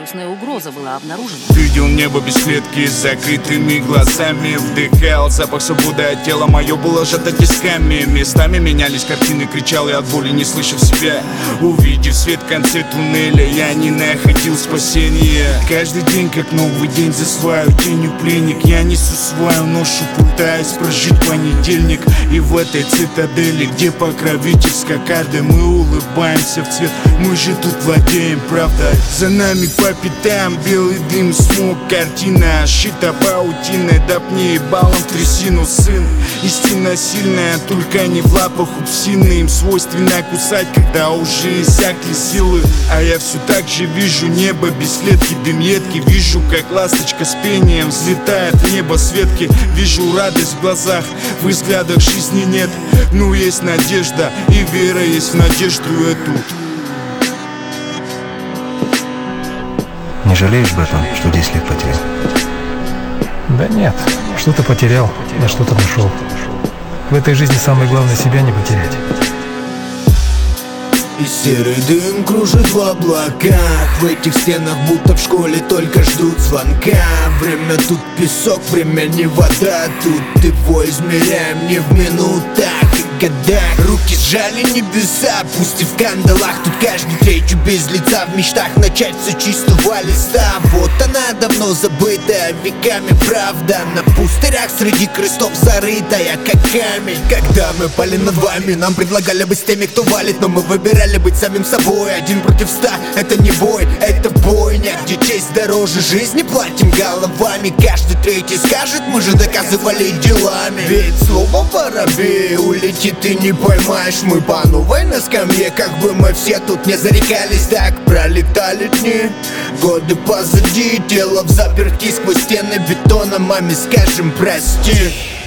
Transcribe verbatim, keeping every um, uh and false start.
серьезная угроза была обнаружена. Видел небо без клетки с закрытыми глазами, вдыхал запах свободы, а тело мое было сжато тисками. Местами менялись картины, кричал я от боли, не слышав себя. Увидев свет в конце туннеля, я не находил спасения. Каждый день как новый день, за свою тенью пленник. Я несу свою ношу, пытаясь прожить понедельник. И в этой цитадели, где покровительская карта, мы улыбаемся в цвет. Мы же тут владеем правдой. За нами по пятам белый дым, смог, картина шита паутиной. Да пни балом в трясину, сын. Истина сильная, только не в лапах у псины. Им свойственно кусать, когда уже иссякли силы. А я все так же вижу небо без клетки, дым едкий. Вижу, как ласточка с пением взлетает в небо с ветки. Вижу радость в глазах, в взглядах жизни нет. Ну есть надежда, и вера есть в надежду эту. Не жалеешь, братан, что десять лет потерял? Да нет, что-то потерял, я что-то нашел. В этой жизни самое главное — себя не потерять. И серый дым кружит в облаках. В этих стенах будто в школе только ждут звонка. Время тут песок, время не вода. Тут его измеряем не в минутах и годах. Руки сжали небеса, пусть и в кандалах. Тут каждый третий без лица, в мечтах начать все чистого листа. Вот она давно забытая веками правда. На пустырях среди крестов зарытая как камень. Когда мы пали над вами, нам предлагали быть с теми, кто валит, но мы выбирали быть самим собой. Один против ста, это не бой, это бойня, где честь дороже жизни, платим головами. Каждый третий скажет, мы же доказывали делами. Ведь слово воробей улетит и не поймаешь. Мы по новой на скамье, как бы мы все тут не зарекались. Так пролетали дни, годы позади. Тело в заперти сквозь стены бетона, маме скажем прости.